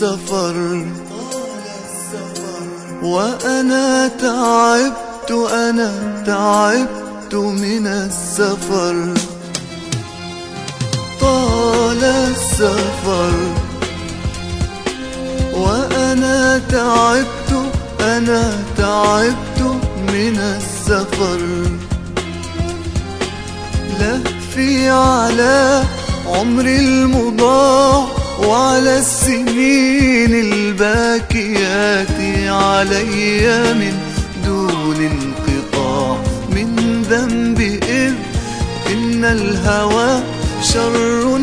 السفر وأنا تعبت من السفر. طال السفر وأنا تعبت من السفر. لهفي على عمري المضاع وعلى السنين الباكيات علي من دون انقطاع. من ذنبي إذ إن الهوى شر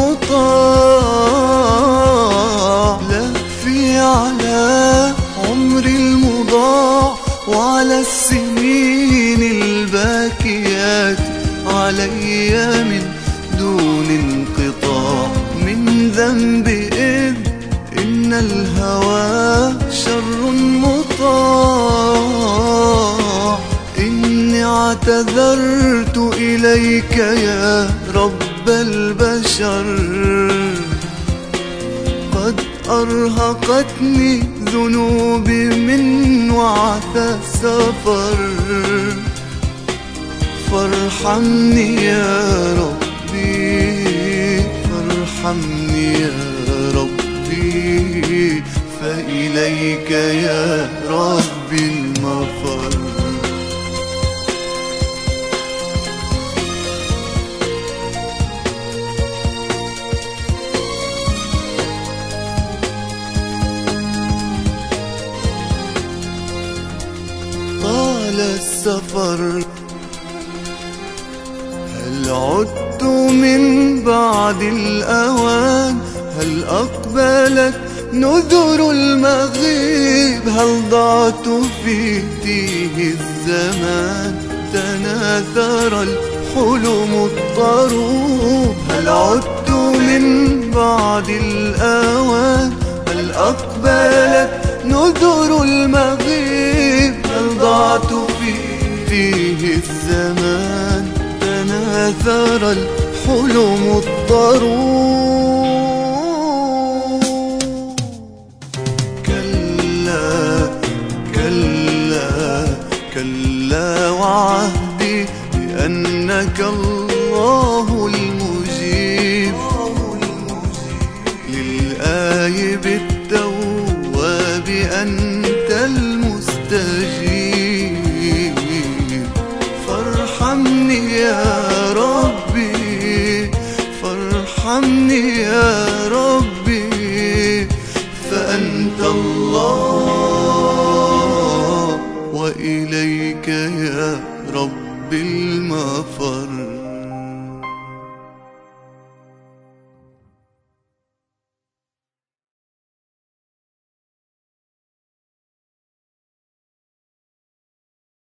مطاع. لهفي على عمري المضاع وعلى السنين الباكيات علي من دون انقطاع. من ذنبي إذ إن الهوى شر مطاع. إني اعتذرت إليك يا رب البشر. قد أرهقتني ذنوبي من وعث السفر. فارحمني يا ربي، فارحمني يا ربي، فإليك يا ربي المفر. طال السفر هل عدت من بعد الأوان؟ هل أقبلت نذر المغيب؟ هل ضعت في تيه الزمان؟ تناثر الحلم الضروب. هل عدت من بعد الأوان؟ هل أقبلت نذر المغيب؟ هل ضعت في تيه الزمان؟ تناثر الحلم الضروب. كلا كلا كلا وعهدي بأنك الله المجيب للآيب التواب أنت المستجيب. فارحمني يا ربي، فارحمني يا ربي، فأنت الله وإليك يا رب المفر.